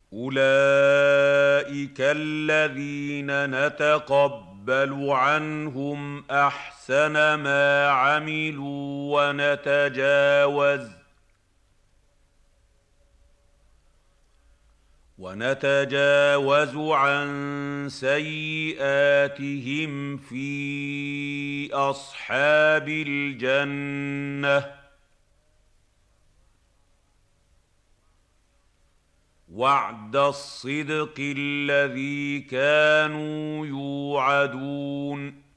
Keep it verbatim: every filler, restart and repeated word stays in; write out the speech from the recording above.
أولئك الذين نتقبل عنهم أحسن ما عملوا ونتجاوز ونتجاوز عن سيئاتهم في أصحاب الجنة وعد الصدق الذي كانوا يوعدون